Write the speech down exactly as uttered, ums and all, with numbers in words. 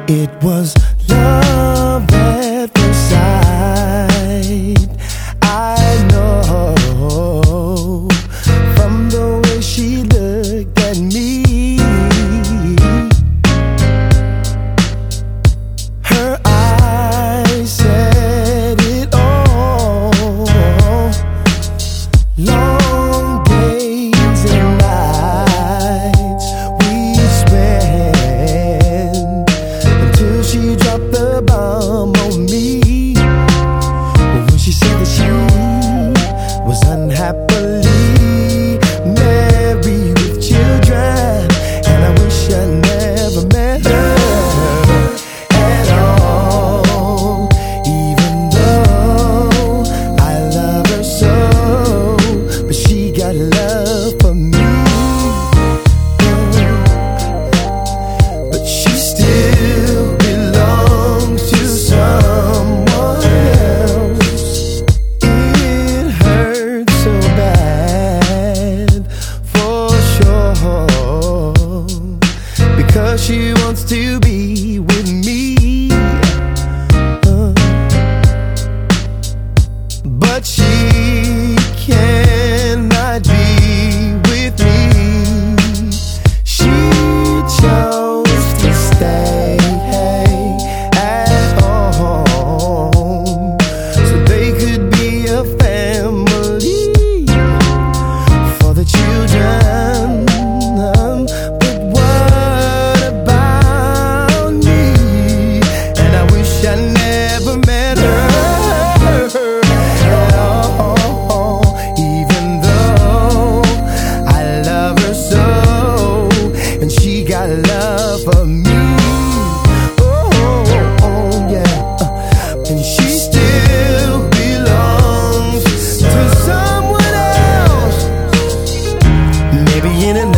It was love at first sight. I know from the way she looked at me. Her eyes said it all. Long days and nights we spent until she dropped the bomb on me. But when she said that she was unhappily married with children, and I wish I never met her at all, even though I love her so, but she got love for me. But she still belongs to someone else. It hurts so bad, for sure, because she wants to be with me. Uh, but she cannot be with me. She chose to stay at home so they could be a family for the children. But what about me? And I wish I never met her at all, even though I love her so, and she got love for me. Oh, oh, oh, yeah. And she still belongs to someone else. Maybe in another